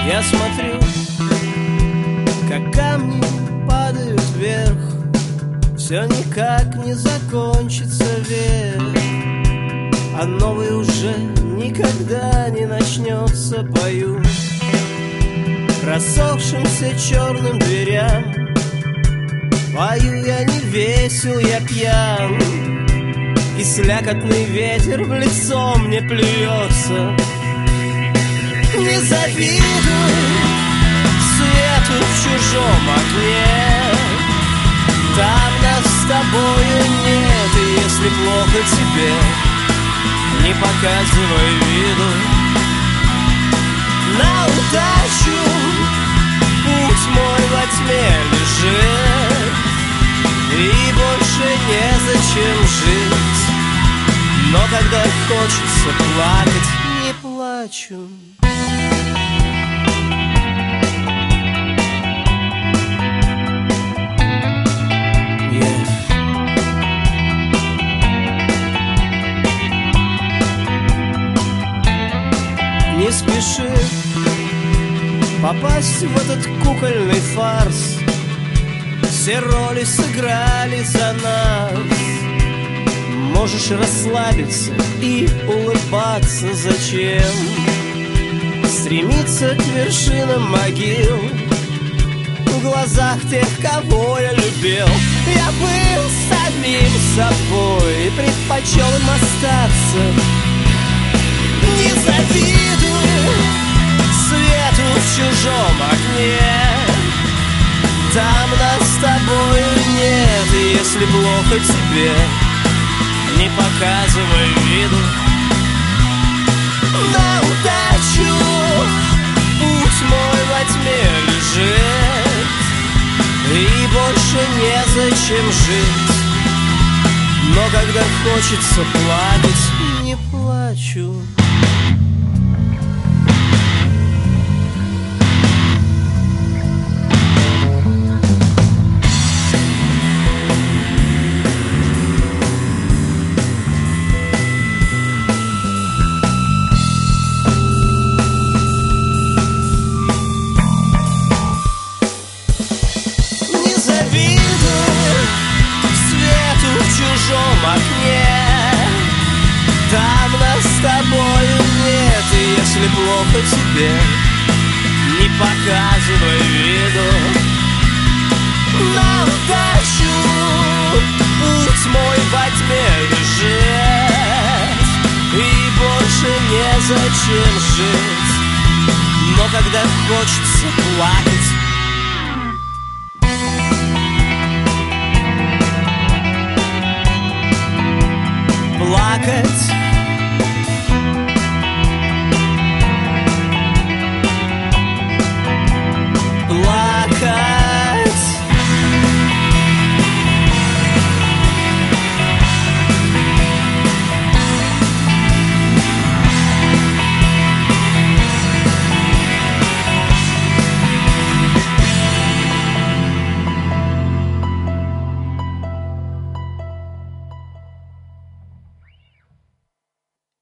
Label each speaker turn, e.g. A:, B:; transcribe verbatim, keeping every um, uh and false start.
A: Я смотрю, как камни падают вверх, все никак не закончится век, а новый уже никогда не начнется. Пою рассохшимся черным дверям, пою я не весел, я пьян, и слякотный ветер в лицо мне плюется. Не завидуй свету в чужом окне, там нас с тобою нет, и если плохо тебе, не показывай виду. На удачу путь мой во тьме лежит, и больше незачем жить, но когда хочется плакать, не плачу. Не спеши попасть в этот кукольный фарс, все роли сыграли за нас. Можешь расслабиться и улыбаться. Зачем стремиться к вершинам могил в глазах тех, кого я любил? Я был самим собой и предпочел им остаться. Не завидуй свету в чужом окне, там нас с тобою нет, и если плохо тебе, не показывай виду. На удачу путь мой во тьме лежит, и больше незачем жить, но когда хочется плакать, не плачу. Там нас с тобою нет, и если плохо тебе, не показывай виду. На удачу путь мой во тьме лежит, и больше незачем жить, но когда хочется плакать, плакать